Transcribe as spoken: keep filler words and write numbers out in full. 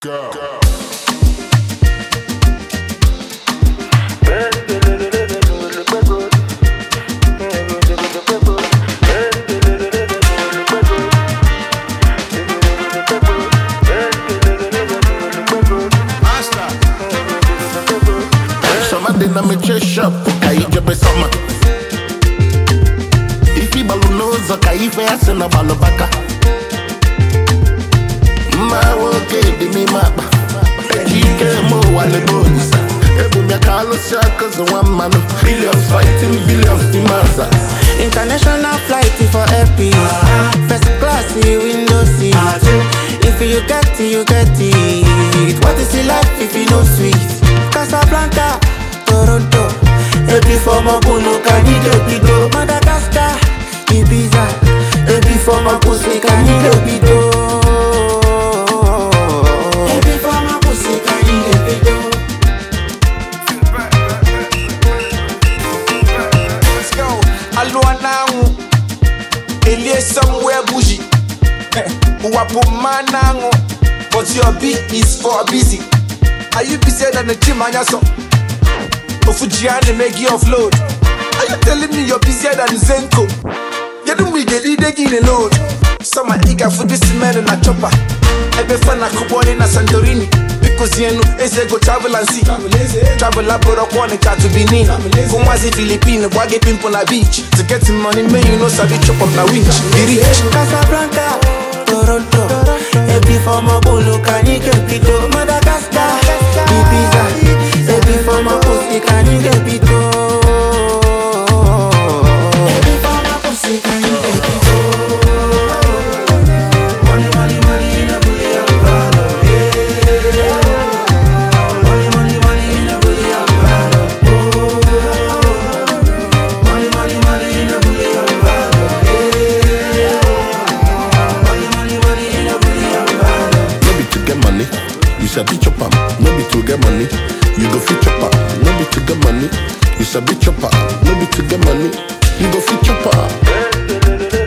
Go. Go. Somebody na me chase shop, kai jobe summer. If you balu nozo, kai face na balu baka. Ma woke di mi mapa, jike mo wale bones. Ebu mi akalo shakas one man, billions fighting billions di masa. International flight for happy, first class window seat. If you get it, you get it. What is the life if you know sweet? Casablanca, Toronto, every form of Puno, Canido, Pido, Madagascar, Ibiza, every form of pussy, Canido, Pido. Every form of pussy, Canido, Pido. Let's go. Alua nangu, Elie somewhere bougie. Wapo manangu, but your beat is for busy. Are you busier than the gym and your son? Ofujiani make you offload. Are you telling me you're busier than Zenko? You don't make it in a load. Some are eager for this man and a chopper. Every fan I could born in a Santorini. Because you know, as they go travel and see. Travel up for a corner to Benin. From Wazi Philippines, Wage Pimple on a beach. To get some money, man, you know, Sabi chop up the winch. Casablanca, Toronto, every form of Bolo, Canido, Pido, Madagascar, Ibiza, every form of pussy, Canido, Pido. Every form of pussy, Canido, Pido. Money, money, money in a bully of valor, yeah. Money, money, money in a bully of valor, oh. Money, money, money in a bully of valor, yeah. Money, money, money in a bully of valor. No be to get money, you sabi chop am. No be to get money, you go fit chop am. No be to get money, you sabi chop am. No be to get money, you go fit chop am.